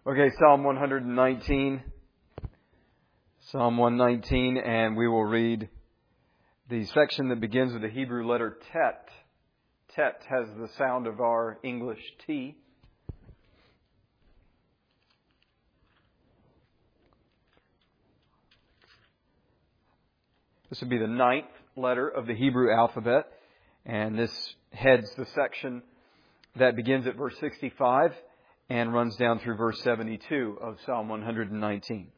Okay, Psalm 119. Psalm 119, and we will read the section that begins with the Hebrew letter Tet. Tet has the sound of our English T. This would be the 9th letter of the Hebrew alphabet, and this heads the section that begins at verse 65 and runs down through verse 72 of Psalm 119.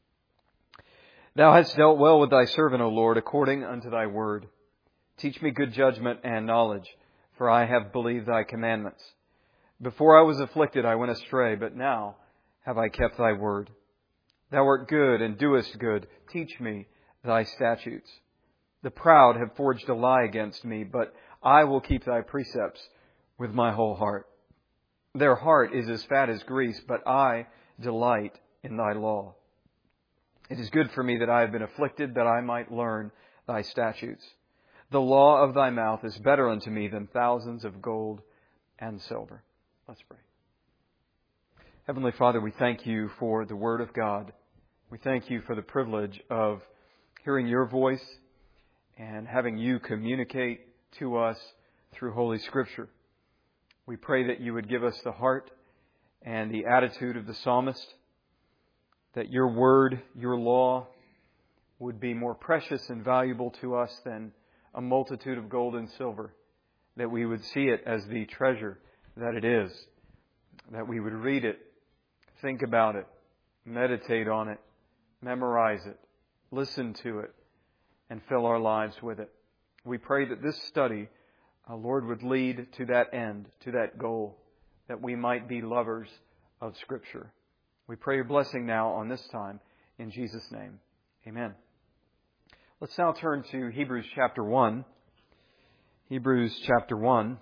Thou hast dealt well with thy servant, O Lord, according unto thy word. Teach me good judgment and knowledge, for I have believed thy commandments. Before I was afflicted, I went astray, but now have I kept thy word. Thou art good and doest good. Teach me thy statutes. The proud have forged a lie against me, but I will keep thy precepts with my whole heart. Their heart is as fat as grease, but I delight in thy law. It is good for me that I have been afflicted, that I might learn thy statutes. The law of thy mouth is better unto me than thousands of gold and silver. Let's pray. Heavenly Father, we thank you for the Word of God. We thank you for the privilege of hearing your voice and having you communicate to us through Holy Scripture. We pray that you would give us the heart and the attitude of the psalmist, that your word, your law, would be more precious and valuable to us than a multitude of gold and silver, that we would see it as the treasure that it is, that we would read it, think about it, meditate on it, memorize it, listen to it, and fill our lives with it. We pray that this study, Lord, would lead to that end, to that goal, that we might be lovers of Scripture. We pray your blessing now on this time, in Jesus' name. Amen. Let's now turn to Hebrews chapter 1. Hebrews chapter 1.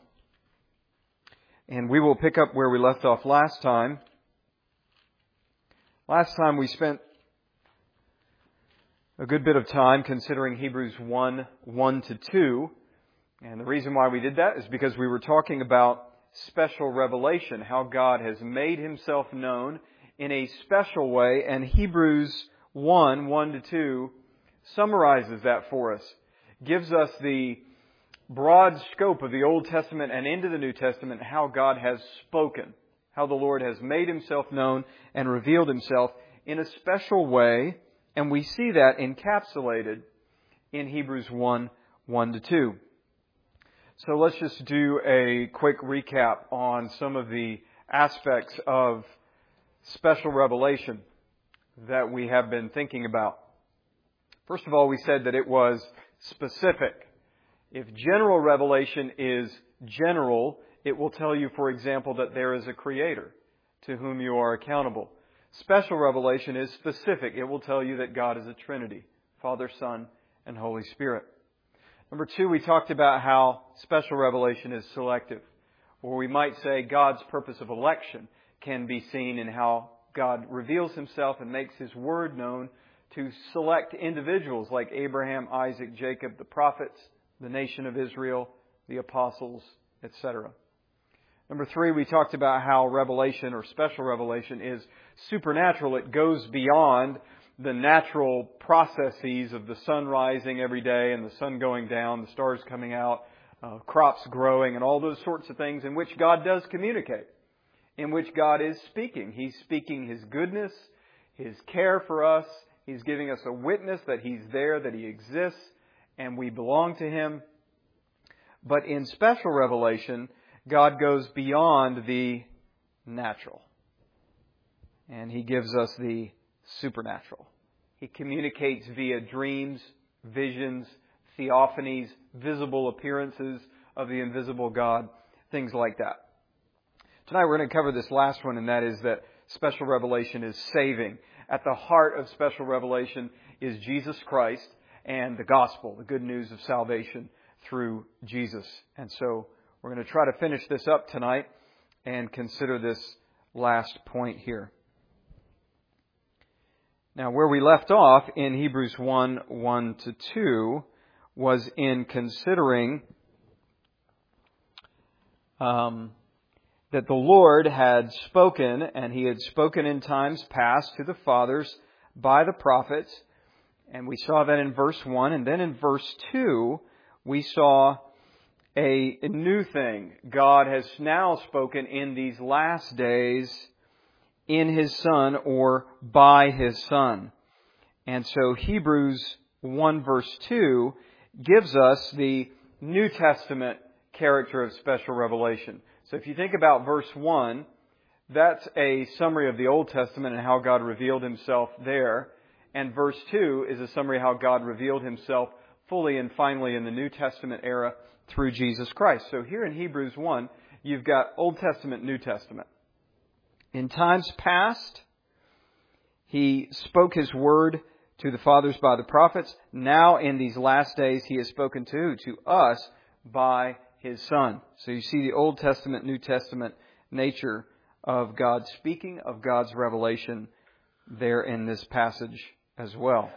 And we will pick up where we left off last time. Last time we spent a good bit of time considering Hebrews 1:1-2. And the reason why we did that is because we were talking about special revelation, how God has made Himself known in a special way. And Hebrews 1:1-2 summarizes that for us, gives us the broad scope of the Old Testament and into the New Testament, how God has spoken, how the Lord has made Himself known and revealed Himself in a special way. And we see that encapsulated in Hebrews 1:1-2. So let's just do a quick recap on some of the aspects of special revelation that we have been thinking about. First of all, we said that it was specific. If general revelation is general, it will tell you, for example, that there is a Creator to whom you are accountable. Special revelation is specific. It will tell you that God is a Trinity, Father, Son, and Holy Spirit. Number 2, we talked about how special revelation is selective, or we might say God's purpose of election can be seen in how God reveals Himself and makes His Word known to select individuals like Abraham, Isaac, Jacob, the prophets, the nation of Israel, the apostles, etc. Number 3, we talked about how revelation or special revelation is supernatural. It goes beyond the natural processes of the sun rising every day and the sun going down, the stars coming out, crops growing, and all those sorts of things in which God does communicate, in which God is speaking. He's speaking His goodness, His care for us. He's giving us a witness that He's there, that He exists, and we belong to Him. But in special revelation, God goes beyond the natural, and He gives us the supernatural. He communicates via dreams, visions, theophanies, visible appearances of the invisible God, things like that. Tonight we're going to cover this last one, and that is that special revelation is saving. At the heart of special revelation is Jesus Christ and the gospel, the good news of salvation through Jesus. And so we're going to try to finish this up tonight and consider this last point here. Now, where we left off in Hebrews 1:1-2 was in considering that the Lord had spoken, and He had spoken in times past to the fathers by the prophets. And we saw that in verse 1. And then in verse 2, we saw a new thing. God has now spoken in these last days in His Son, or by His Son. And so Hebrews 1 verse 2 gives us the New Testament character of special revelation. So if you think about verse 1, that's a summary of the Old Testament and how God revealed Himself there. And verse 2 is a summary of how God revealed Himself fully and finally in the New Testament era through Jesus Christ. So here in Hebrews 1, you've got Old Testament, New Testament. In times past, He spoke His word to the fathers by the prophets. Now in these last days, He has spoken to us by His Son. So you see the Old Testament, New Testament nature of God speaking, of God's revelation there in this passage as well.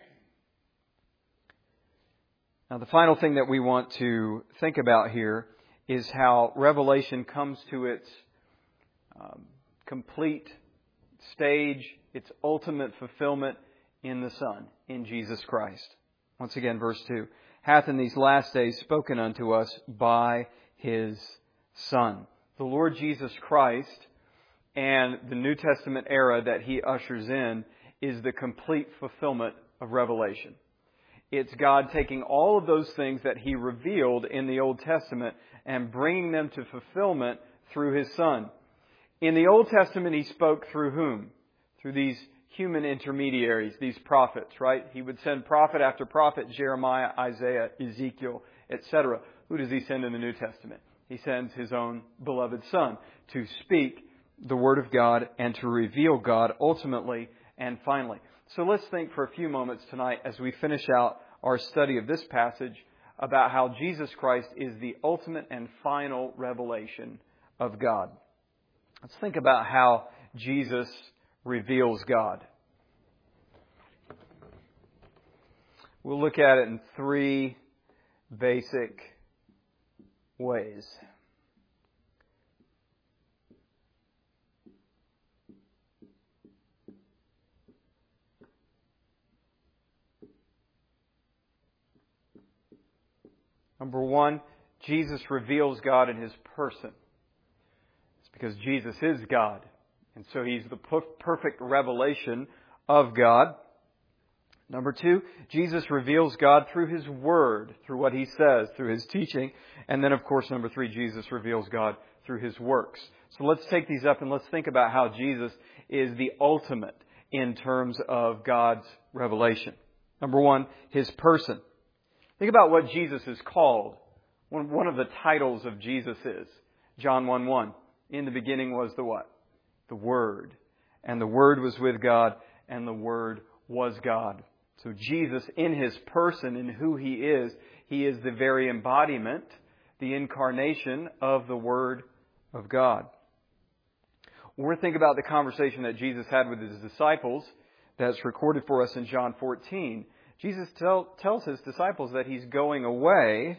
Now the final thing that we want to think about here is how revelation comes to its complete stage, its ultimate fulfillment in the Son, in Jesus Christ. Once again, verse 2. Hath in these last days spoken unto us by His Son. The Lord Jesus Christ and the New Testament era that He ushers in is the complete fulfillment of revelation. It's God taking all of those things that He revealed in the Old Testament and bringing them to fulfillment through His Son. In the Old Testament, He spoke through whom? Through these human intermediaries, these prophets, right? He would send prophet after prophet, Jeremiah, Isaiah, Ezekiel, etc. Who does He send in the New Testament? He sends His own beloved Son to speak the Word of God and to reveal God ultimately and finally. So let's think for a few moments tonight as we finish out our study of this passage about how Jesus Christ is the ultimate and final revelation of God. Let's think about how Jesus reveals God. We'll look at it in three basic ways. Number one, Jesus reveals God in His person. It's because Jesus is God. And so He's the perfect revelation of God. Number two, Jesus reveals God through His Word, through what He says, through His teaching. And then, of course, number three, Jesus reveals God through His works. So let's take these up and let's think about how Jesus is the ultimate in terms of God's revelation. Number one, His person. Think about what Jesus is called. One of the titles of Jesus is John 1:1. In the beginning was the what? The Word. And the Word was with God, and the Word was God. So Jesus, in His person, in who He is the very embodiment, the incarnation of the Word of God. When we think about the conversation that Jesus had with His disciples, that's recorded for us in John 14, Jesus tells His disciples that He's going away,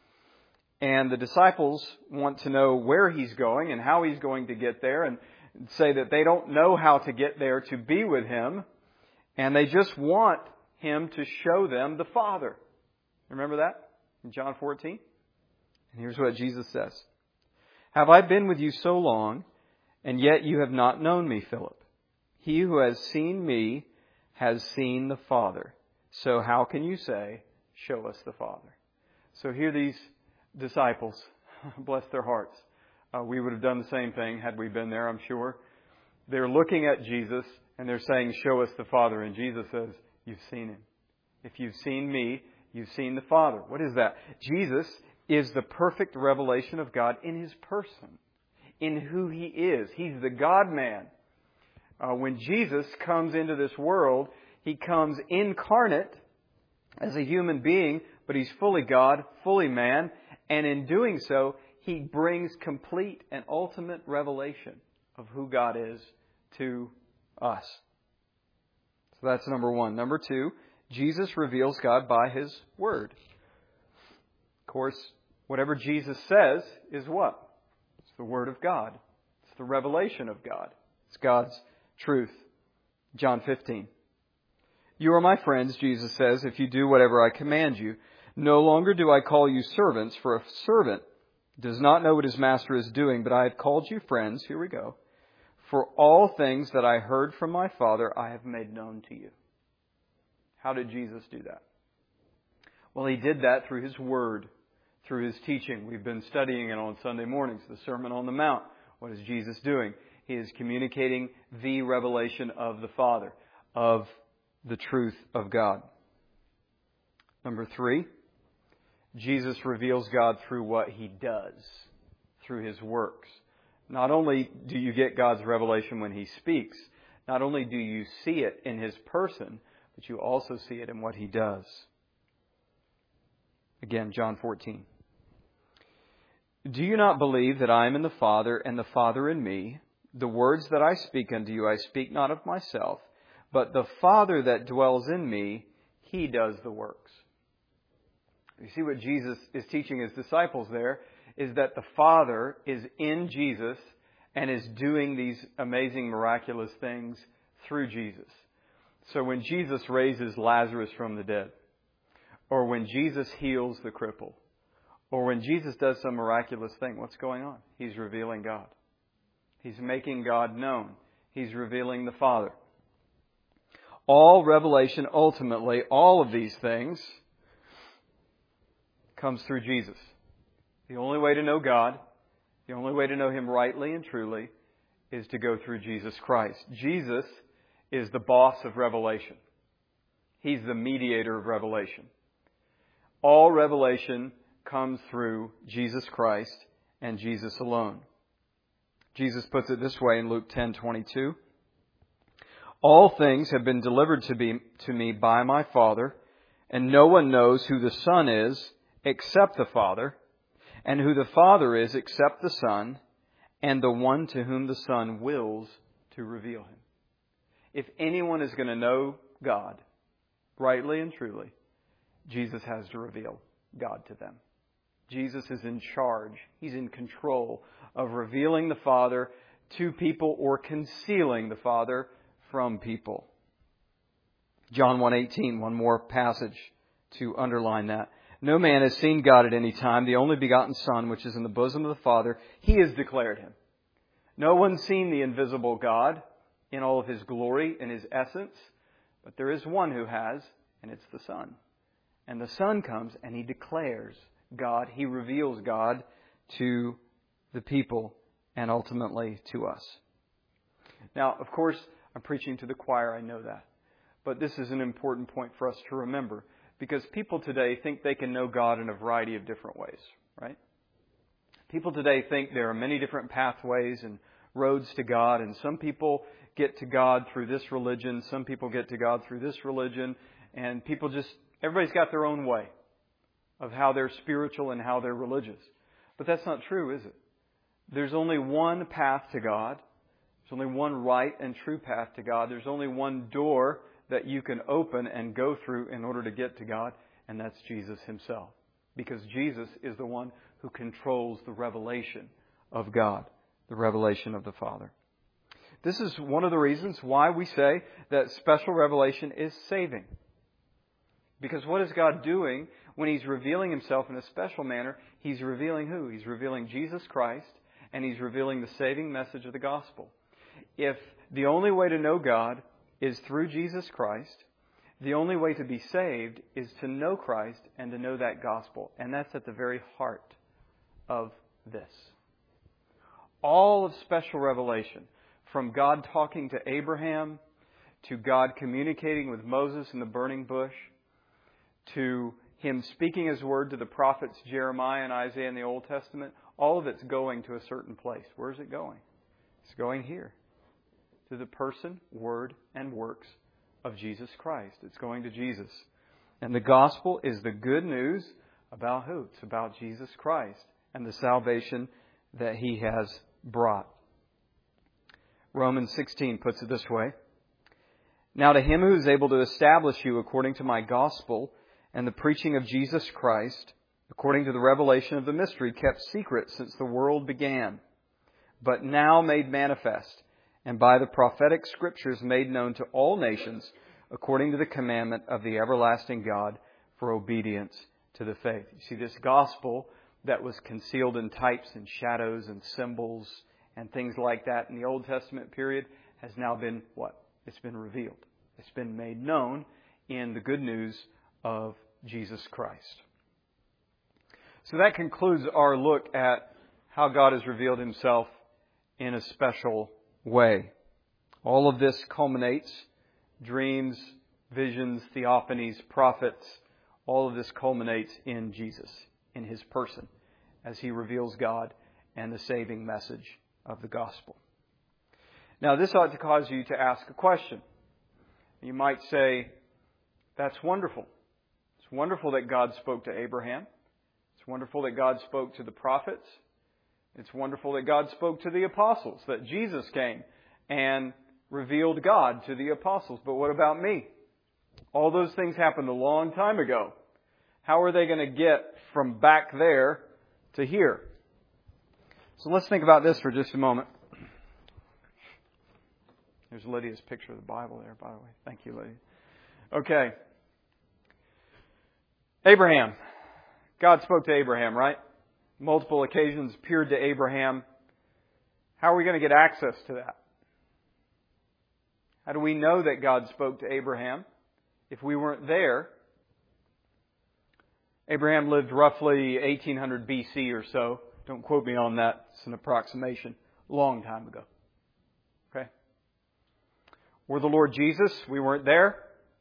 and the disciples want to know where He's going and how He's going to get there, and say that they don't know how to get there to be with Him, and they just want Him to show them the Father. Remember that in John 14? And here's what Jesus says. Have I been with you so long, and yet you have not known me, Philip? He who has seen me has seen the Father. So how can you say, show us the Father? So here these disciples, bless their hearts. We would have done the same thing had we been there, I'm sure. They're looking at Jesus and they're saying, show us the Father. And Jesus says, you've seen Him. If you've seen me, you've seen the Father. What is that? Jesus is the perfect revelation of God in His person, in who He is. He's the God-man. When Jesus comes into this world, He comes incarnate as a human being, but He's fully God, fully man, and in doing so, He brings complete and ultimate revelation of who God is to us. So that's number one. Number two, Jesus reveals God by His Word. Of course, whatever Jesus says is what? It's the Word of God. It's the revelation of God. It's God's truth. John 15. You are my friends, Jesus says, if you do whatever I command you. No longer do I call you servants, for a servant does not know what his master is doing, but I have called you friends. Here we go. For all things that I heard from my Father, I have made known to you. How did Jesus do that? Well, He did that through His Word, through His teaching. We've been studying it on Sunday mornings, the Sermon on the Mount. What is Jesus doing? He is communicating the revelation of the Father, of the truth of God. Number 3, Jesus reveals God through what He does, through His works. Not only do you get God's revelation when He speaks, not only do you see it in His person, but you also see it in what He does. Again, John 14. Do you not believe that I am in the Father and the Father in me? The words that I speak unto you, I speak not of myself, but the Father that dwells in me, He does the works. You see what Jesus is teaching His disciples there is that the Father is in Jesus and is doing these amazing, miraculous things through Jesus. So when Jesus raises Lazarus from the dead, or when Jesus heals the cripple, or when Jesus does some miraculous thing, what's going on? He's revealing God. He's making God known. He's revealing the Father. All revelation, ultimately, all of these things comes through Jesus. The only way to know God, the only way to know Him rightly and truly, is to go through Jesus Christ. Jesus is the boss of revelation. He's the mediator of revelation. All revelation comes through Jesus Christ and Jesus alone. Jesus puts it this way in Luke 10:22. All things have been delivered to me by my Father, and no one knows who the Son is except the Father, and who the Father is except the Son, and the one to whom the Son wills to reveal Him. If anyone is going to know God rightly and truly, Jesus has to reveal God to them. Jesus is in charge. He's in control of revealing the Father to people or concealing the Father from people. John 1:18, one more passage to underline that. No man has seen God at any time. The only begotten Son, which is in the bosom of the Father, He has declared Him. No one's seen the invisible God in all of His glory and His essence, but there is one who has, and it's the Son. And the Son comes and He declares God. He reveals God to the people and ultimately to us. Now, of course, I'm preaching to the choir, I know that. But this is an important point for us to remember, because people today think they can know God in a variety of different ways, right? People today think there are many different pathways and roads to God, and some people get to God through this religion, some people get to God through this religion, and everybody's got their own way of how they're spiritual and how they're religious. But that's not true, is it? There's only one path to God. There's only one right and true path to God. There's only one door that you can open and go through in order to get to God, and that's Jesus Himself. Because Jesus is the one who controls the revelation of God, the revelation of the Father. This is one of the reasons why we say that special revelation is saving. Because what is God doing when He's revealing Himself in a special manner? He's revealing who? He's revealing Jesus Christ, and He's revealing the saving message of the gospel. If the only way to know God is through Jesus Christ, the only way to be saved is to know Christ and to know that gospel. And that's at the very heart of this. All of special revelation, from God talking to Abraham, to God communicating with Moses in the burning bush, to Him speaking His word to the prophets Jeremiah and Isaiah in the Old Testament, all of it's going to a certain place. Where is it going? It's going here. To the person, word, and works of Jesus Christ. It's going to Jesus. And the gospel is the good news about who? It's about Jesus Christ and the salvation that He has brought. Romans 16 puts it this way. Now to Him who is able to establish you according to my gospel and the preaching of Jesus Christ, according to the revelation of the mystery kept secret since the world began, but now made manifest, and by the prophetic Scriptures made known to all nations, according to the commandment of the everlasting God, for obedience to the faith. You see, this gospel that was concealed in types and shadows and symbols and things like that in the Old Testament period has now been what? It's been revealed. It's been made known in the good news of Jesus Christ. So that concludes our look at how God has revealed Himself in a special way. All of this culminates, dreams, visions, theophanies, prophets, all of this culminates in Jesus, in His person, as He reveals God and the saving message of the gospel. Now, this ought to cause you to ask a question. You might say, that's wonderful. It's wonderful that God spoke to Abraham. It's wonderful that God spoke to the prophets. It's wonderful that God spoke to the apostles, that Jesus came and revealed God to the apostles. But what about me? All those things happened a long time ago. How are they going to get from back there to here? So let's think about this for just a moment. There's Lydia's picture of the Bible there, by the way. Thank you, Lydia. Okay. Abraham. God spoke to Abraham, right? Multiple occasions appeared to Abraham. How are we going to get access to that? How do we know that God spoke to Abraham if we weren't there? Abraham lived roughly 1800 BC or so. Don't quote me on that. It's an approximation. A long time ago. Okay? Or the Lord Jesus, we weren't there.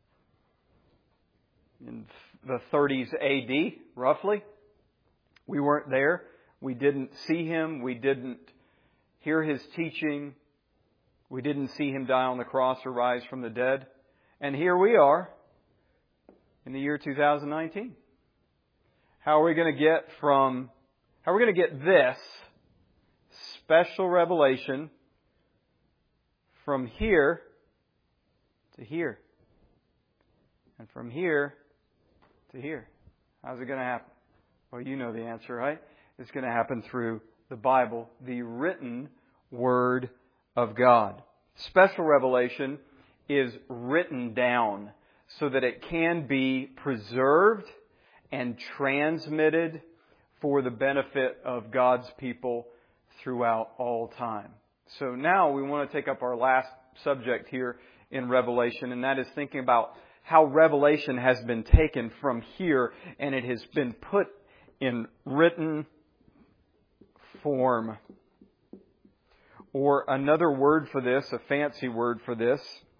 In the 30s AD, roughly. We weren't there. We didn't see Him. We didn't hear His teaching. We didn't see Him die on the cross or rise from the dead. And here we are in the year 2019. How are we going to get this special revelation from here to here? And from here to here. How's it going to happen? Well, you know the answer, right? It's going to happen through the Bible, the written Word of God. Special revelation is written down so that it can be preserved and transmitted for the benefit of God's people throughout all time. So now we want to take up our last subject here in Revelation, and that is thinking about how revelation has been taken from here and it has been put in written form. Or another word for this, a fancy word for this,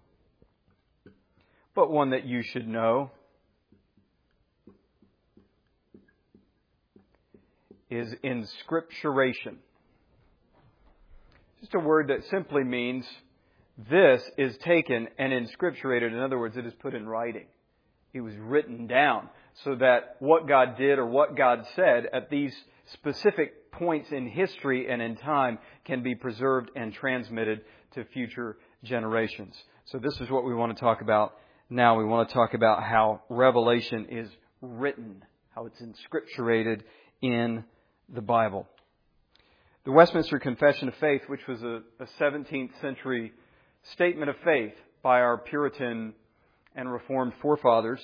but one that you should know, is inscripturation. Just a word that simply means this is taken and inscripturated. In other words, it is put in writing. It was written down so that what God did or what God said at these specific points in history and in time can be preserved and transmitted to future generations. So this is what we want to talk about now. We want to talk about how Revelation is written, how it's inscripturated in the Bible. The Westminster Confession of Faith, which was a 17th century statement of faith by our Puritan and Reformed forefathers,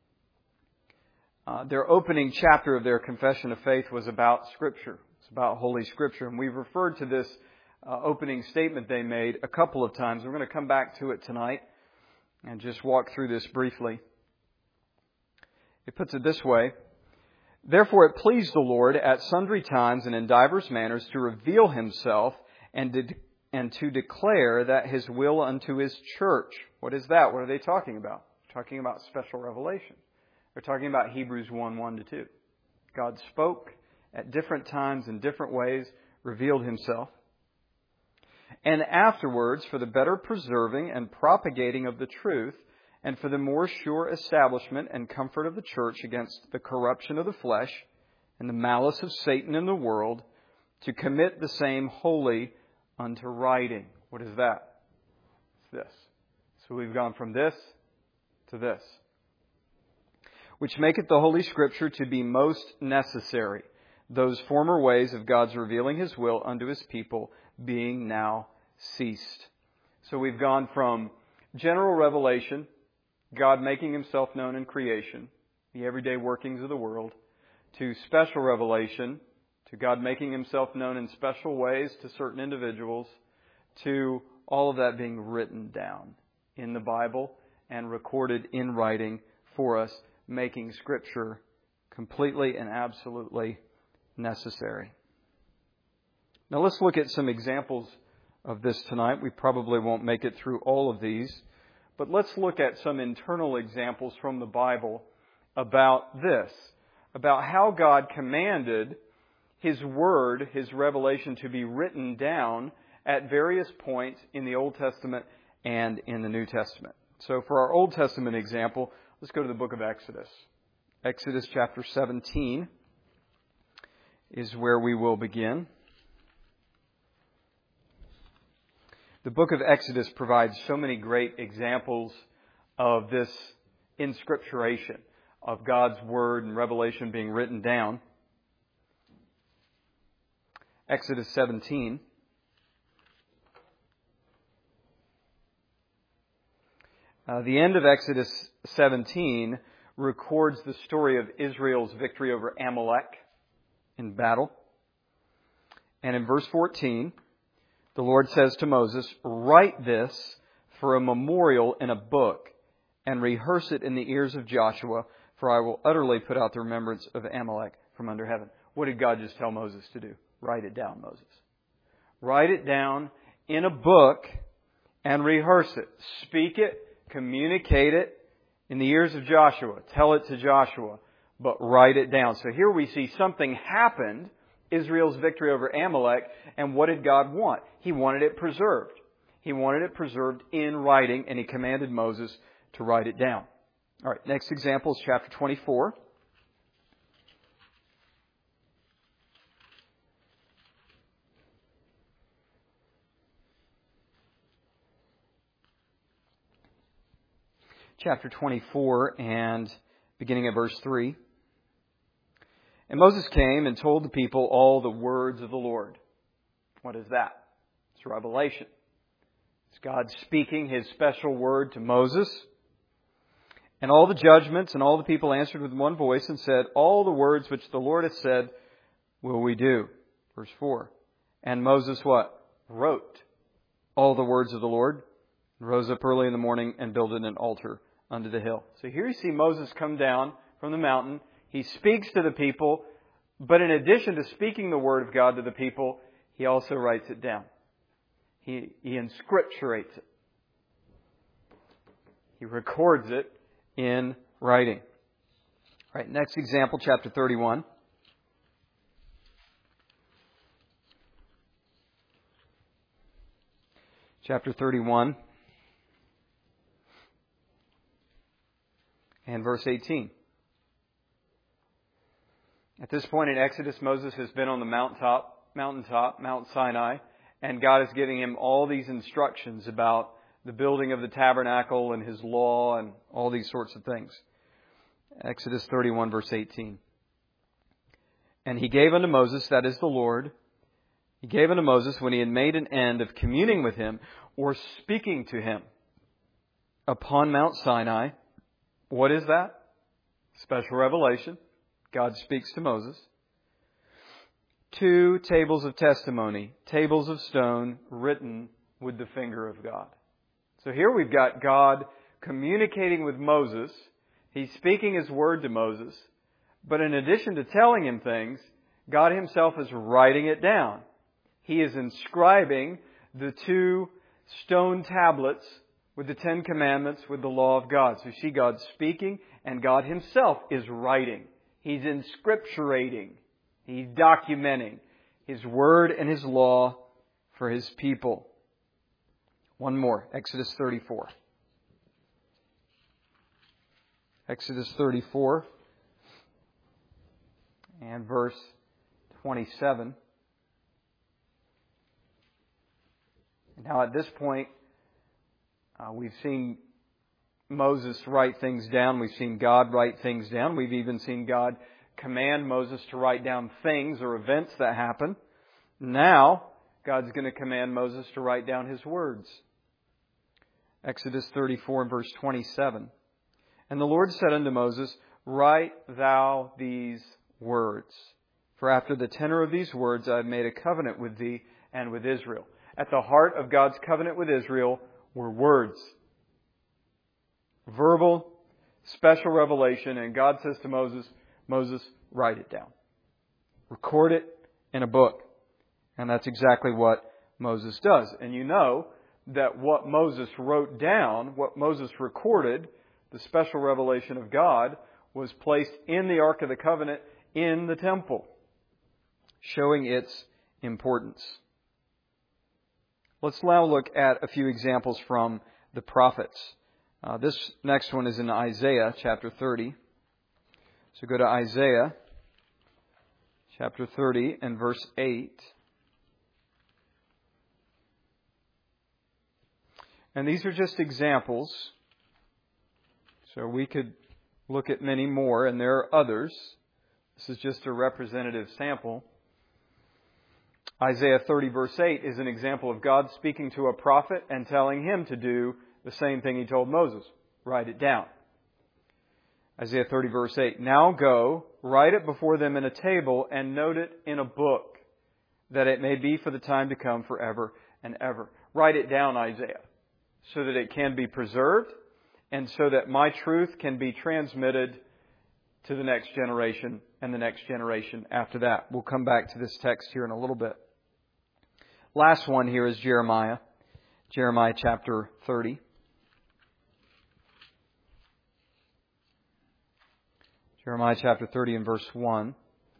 their opening chapter of their Confession of Faith was about Scripture. It's about Holy Scripture. And we've referred to this opening statement they made a couple of times. We're going to come back to it tonight and just walk through this briefly. It puts it this way: "Therefore it pleased the Lord at sundry times and in divers manners to reveal Himself and to declare that His will unto His church." What is that? What are they talking about? They're talking about special revelation. They're talking about Hebrews 1:1-2. God spoke at different times in different ways, revealed Himself. "And afterwards, for the better preserving and propagating of the truth, and for the more sure establishment and comfort of the church against the corruption of the flesh and the malice of Satan in the world, to commit the same wholly unto writing." What is that? It's this. So we've gone from this to this. "Which maketh the Holy Scripture to be most necessary, those former ways of God's revealing His will unto His people, being now ceased. So we've gone from general revelation, God making Himself known in creation, the everyday workings of the world, to special revelation, to God making Himself known in special ways to certain individuals, to all of that being written down in the Bible and recorded in writing for us, making Scripture completely and absolutely necessary. Now let's look at some examples of this tonight. We probably won't make it through all of these, but let's look at some internal examples from the Bible about this, about how God commanded His Word, His revelation, to be written down at various points in the Old Testament and in the New Testament. So for our Old Testament example, let's go to the book of Exodus. Exodus chapter 17 is where we will begin. The book of Exodus provides so many great examples of this inscripturation, of God's Word and revelation being written down. Exodus 17. The end of Exodus 17 records the story of Israel's victory over Amalek in battle. And in verse 14, the Lord says to Moses, "Write this for a memorial in a book and rehearse it in the ears of Joshua, for I will utterly put out the remembrance of Amalek from under heaven." What did God just tell Moses to do? Write it down, Moses. Write it down in a book and rehearse it. Speak it, communicate it in the ears of Joshua. Tell it to Joshua, but write it down. So here we see something happened, Israel's victory over Amalek, and what did God want? He wanted it preserved. He wanted it preserved in writing, and He commanded Moses to write it down. All right, next example is chapter 24. Chapter 24 and beginning at verse 3. And Moses came and told the people all the words of the Lord. What is that? It's revelation. It's God speaking His special word to Moses. And all the judgments and all the people answered with one voice and said, "All the words which the Lord hath said will we do." Verse 4. And Moses what? Wrote all the words of the Lord, and rose up early in the morning and builded an altar unto the hill. So here you see Moses come down from the mountain. He speaks to the people, but in addition to speaking the word of God to the people, he also writes it down. He inscripturates it. He records it in writing. All right, next example, chapter 31. Chapter 31 and verse 18. At this point in Exodus, Moses has been on the mountaintop, Mount Sinai, and God is giving him all these instructions about the building of the tabernacle and His law and all these sorts of things. Exodus 31 verse 18. And He gave unto Moses, that is the Lord, He gave unto Moses when He had made an end of communing with Him or speaking to Him upon Mount Sinai. What is that? Special revelation. God speaks to Moses. 2 tables of testimony, tables of stone written with the finger of God. So here we've got God communicating with Moses. He's speaking His word to Moses. But in addition to telling him things, God Himself is writing it down. He is inscribing the 2 stone tablets with the 10 commandments, with the law of God. So you see God speaking, and God Himself is writing. He's inscripturating. He's documenting His word and His law for His people. One more, Exodus 34. Exodus 34 and verse 27. Now at this point, we've seen Moses write things down. We've seen God write things down. We've even seen God command Moses to write down things or events that happen. Now, God's going to command Moses to write down His words. Exodus 34 and verse 27. And the Lord said unto Moses, Write thou these words. For after the tenor of these words I have made a covenant with thee and with Israel. At the heart of God's covenant with Israel were words. Verbal, special revelation. And God says to Moses, Moses, write it down. Record it in a book. And that's exactly what Moses does. And you know that what Moses wrote down, what Moses recorded, the special revelation of God, was placed in the Ark of the Covenant in the temple, showing its importance. Let's now look at a few examples from the prophets. This next one is in Isaiah chapter 30. So go to Isaiah chapter 30 and verse 8. And these are just examples. So we could look at many more, and there are others. This is just a representative sample. Isaiah 30 verse 8 is an example of God speaking to a prophet and telling him to do the same thing He told Moses. Write it down. Isaiah 30 verse 8. Now go, write it before them in a table, and note it in a book, that it may be for the time to come forever and ever. Write it down, Isaiah, so that it can be preserved, and so that my truth can be transmitted to the next generation and the next generation after that. We'll come back to this text here in a little bit. Last one here is Jeremiah. Jeremiah chapter 30. Jeremiah chapter 30 and verse 1.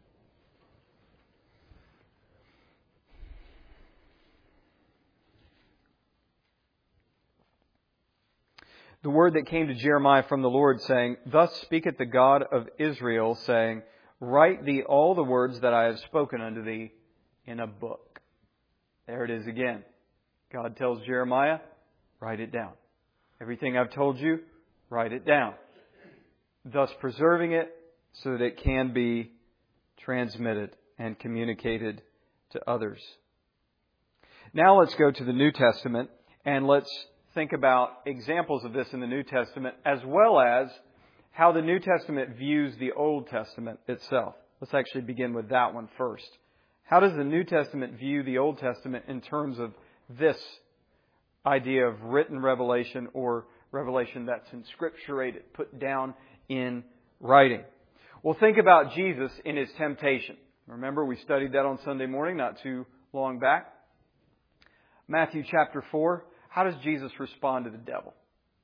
The word that came to Jeremiah from the Lord, saying, Thus speaketh the God of Israel, saying, Write thee all the words that I have spoken unto thee in a book. There it is again. God tells Jeremiah, write it down. Everything I've told you, write it down. Thus preserving it so that it can be transmitted and communicated to others. Now let's go to the New Testament, and let's think about examples of this in the New Testament, as well as how the New Testament views the Old Testament itself. Let's actually begin with that one first. How does the New Testament view the Old Testament in terms of this idea of written revelation, or revelation that's inscripturated, put down in writing? Well, think about Jesus in His temptation. Remember, we studied that on Sunday morning, not too long back. Matthew chapter 4. How does Jesus respond to the devil?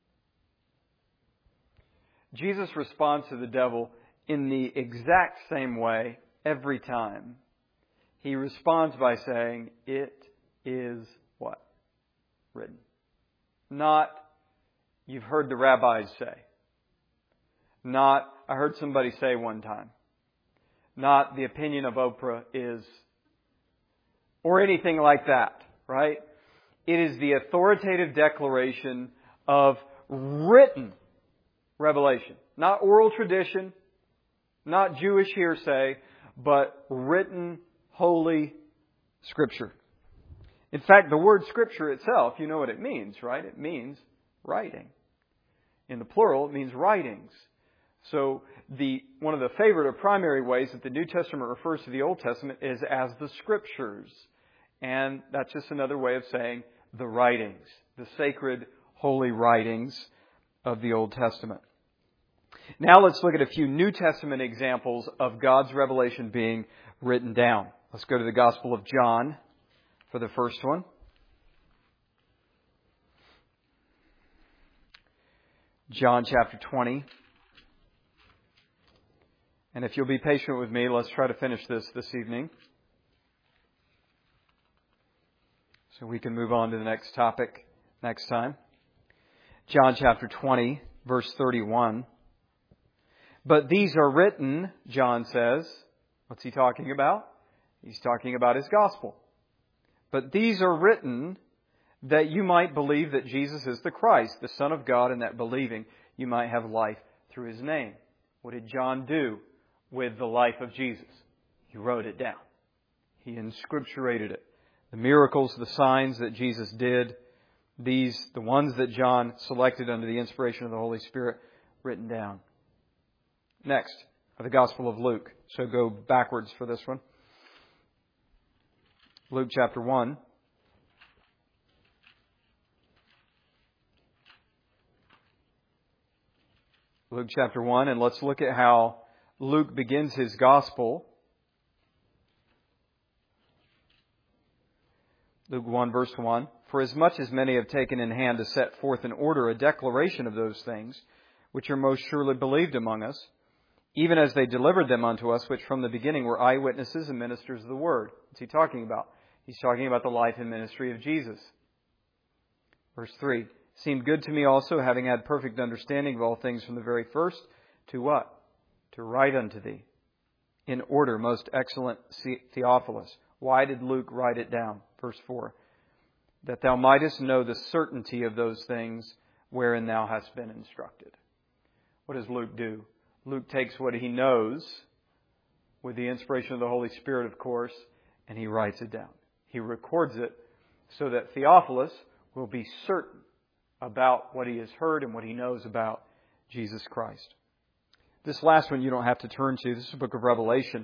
Jesus responds to the devil in the exact same way every time. He responds by saying, It is what? Written. Not, you've heard the rabbis say. Not, I heard somebody say one time. Not, the opinion of Oprah is, or anything like that, right? It is the authoritative declaration of written revelation. Not oral tradition, not Jewish hearsay, but written, holy Scripture. In fact, the word Scripture itself, you know what it means, right? It means writing. In the plural, it means writings. So one of the favorite or primary ways that the New Testament refers to the Old Testament is as the Scriptures. And that's just another way of saying the writings, the sacred, holy writings of the Old Testament. Now let's look at a few New Testament examples of God's revelation being written down. Let's go to the Gospel of John for the first one. John chapter 20. And if you'll be patient with me, let's try to finish this evening, so we can move on to the next topic next time. John chapter 20, verse 31. But these are written, John says. What's he talking about? He's talking about his gospel. But these are written that you might believe that Jesus is the Christ, the Son of God, and that believing you might have life through His name. What did John do with the life of Jesus? He wrote it down. He inscripturated it. the miracles, the signs that Jesus did, the ones that John selected under the inspiration of the Holy Spirit, written down. Next, the Gospel of Luke. So go backwards for this one. Luke chapter 1. Luke chapter 1, and let's look at how Luke begins his Gospel. Luke 1 verse 1. For as much as many have taken in hand to set forth in order a declaration of those things, which are most surely believed among us, even as they delivered them unto us, which from the beginning were eyewitnesses and ministers of the Word. What's he talking about? He's talking about the life and ministry of Jesus. Verse 3. Seemed good to me also, having had perfect understanding of all things from the very first, to what? To write unto thee. In order, most excellent Theophilus. Why did Luke write it down? Verse 4. That thou mightest know the certainty of those things wherein thou hast been instructed. What does Luke do? Luke takes what he knows, with the inspiration of the Holy Spirit, of course, and he writes it down. He records it so that Theophilus will be certain about what he has heard and what he knows about Jesus Christ. This last one you don't have to turn to. This is the book of Revelation.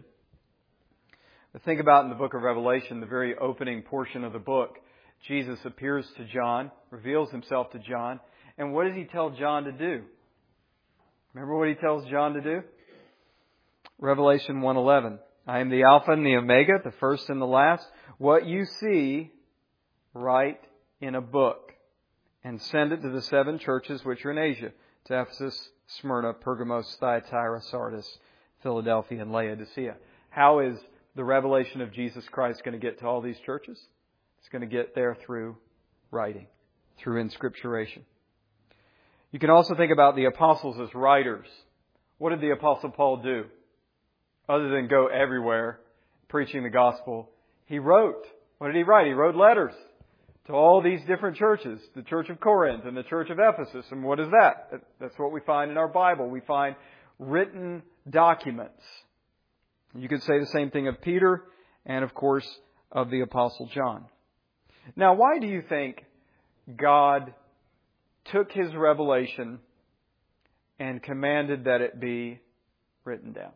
But think about in the book of Revelation, the very opening portion of the book, Jesus appears to John, reveals himself to John, and what does he tell John to do? Remember what he tells John to do? Revelation 1:11. I am the Alpha and the Omega, the first and the last. What you see, write in a book and send it to the 7 churches which are in Asia, to Ephesus, Smyrna, Pergamos, Thyatira, Sardis, Philadelphia, and Laodicea. How is the revelation of Jesus Christ going to get to all these churches? It's going to get there through writing, through inscripturation. You can also think about the apostles as writers. What did the Apostle Paul do? Other than go everywhere preaching the gospel, he wrote. What did he write? He wrote letters to all these different churches, the church of Corinth and the church of Ephesus. And what is that? That's what we find in our Bible. We find written documents. You could say the same thing of Peter and, of course, of the Apostle John. Now, why do you think God took His revelation and commanded that it be written down?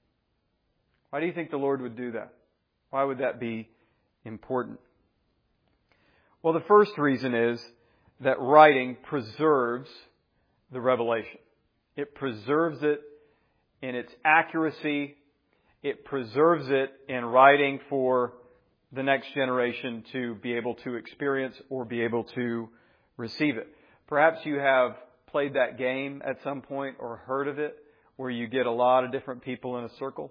Why do you think the Lord would do that? Why would that be important? Well, the first reason is that writing preserves the revelation. It preserves it in its accuracy. It preserves it in writing for the next generation to be able to experience or be able to receive it. Perhaps you have played that game at some point or heard of it, where you get a lot of different people in a circle.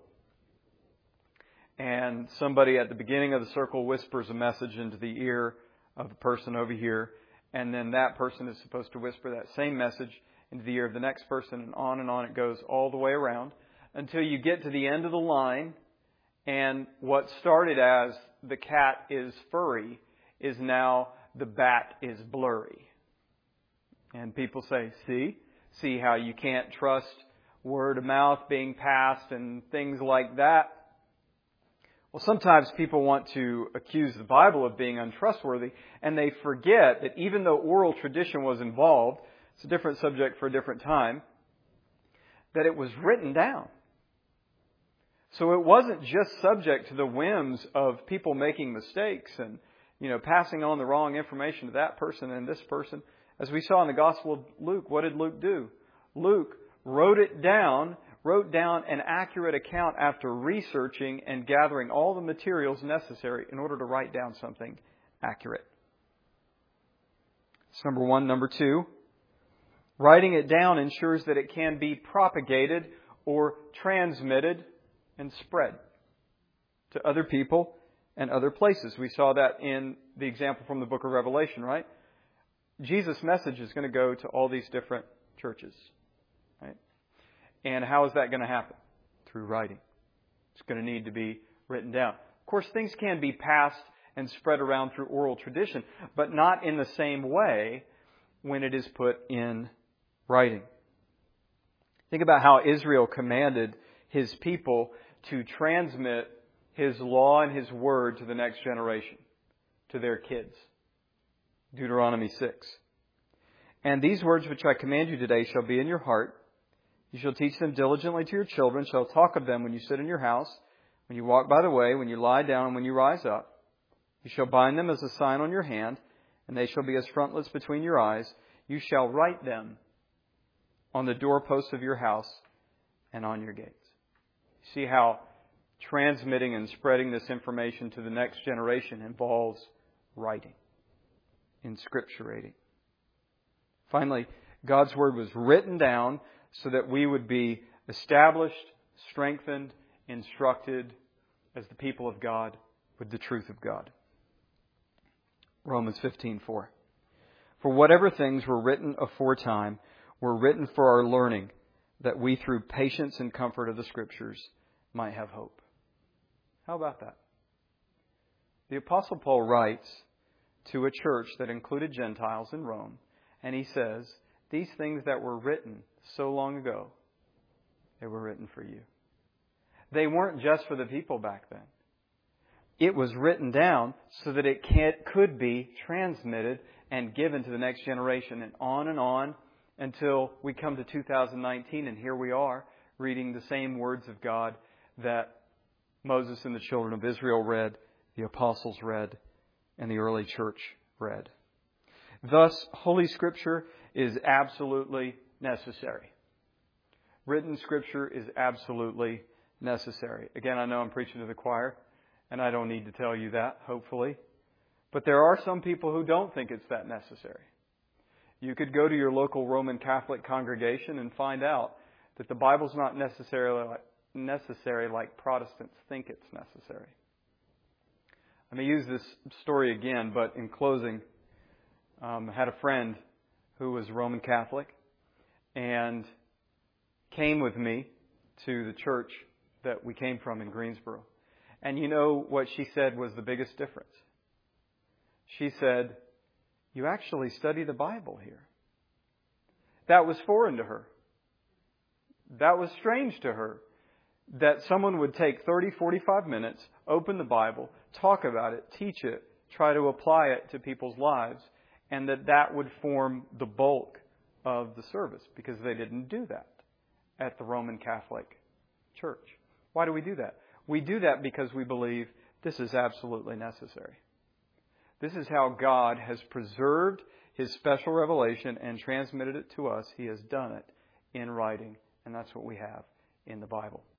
And somebody at the beginning of the circle whispers a message into the ear of the person over here, and then that person is supposed to whisper that same message into the ear of the next person, and on it goes all the way around until you get to the end of the line, and what started as the cat is furry is now the bat is blurry. And people say, see how you can't trust word of mouth being passed and things like that. Well, sometimes people want to accuse the Bible of being untrustworthy, and they forget that even though oral tradition was involved, it's a different subject for a different time, that it was written down. So it wasn't just subject to the whims of people making mistakes and, passing on the wrong information to that person and this person. As we saw in the Gospel of Luke, what did Luke do? Luke wrote down an accurate account after researching and gathering all the materials necessary in order to write down something accurate. That's number one. Number two, writing it down ensures that it can be propagated or transmitted and spread to other people and other places. We saw that in the example from the book of Revelation, right? Jesus' message is going to go to all these different churches, right? And how is that going to happen? Through writing. It's going to need to be written down. Of course, things can be passed and spread around through oral tradition, but not in the same way when it is put in writing. Think about how Israel commanded His people to transmit His law and His word to the next generation. to their kids. Deuteronomy 6. And these words which I command you today shall be in your heart. You shall teach them diligently to your children, shall talk of them when you sit in your house, when you walk by the way, when you lie down, and when you rise up. You shall bind them as a sign on your hand, and they shall be as frontlets between your eyes. You shall write them on the doorposts of your house and on your gates. See how transmitting and spreading this information to the next generation involves writing, inscripturating. Finally, God's Word was written down so that we would be established, strengthened, instructed as the people of God with the truth of God. Romans 15:4. For whatever things were written aforetime were written for our learning, that we through patience and comfort of the Scriptures might have hope. How about that? The Apostle Paul writes to a church that included Gentiles in Rome, and he says, these things that were written so long ago, they were written for you. They weren't just for the people back then. It was written down so that it could be transmitted and given to the next generation, and on until we come to 2019, and here we are reading the same words of God that Moses and the children of Israel read, the apostles read, and the early church read. Thus, Holy Scripture is absolutely necessary. Written Scripture is absolutely necessary. Again, I know I'm preaching to the choir, and I don't need to tell you that, hopefully. But there are some people who don't think it's that necessary. You could go to your local Roman Catholic congregation and find out that the Bible's not necessary like Protestants think it's necessary. I may use this story again, but in closing, I had a friend who was Roman Catholic and came with me to the church that we came from in Greensboro. And you know what she said was the biggest difference? She said, you actually study the Bible here. That was foreign to her. That was strange to her. That someone would take 30, 45 minutes, open the Bible, talk about it, teach it, try to apply it to people's lives, and that would form the bulk of the service, because they didn't do that at the Roman Catholic Church. Why do we do that? We do that because we believe this is absolutely necessary. This is how God has preserved His special revelation and transmitted it to us. He has done it in writing, and that's what we have in the Bible.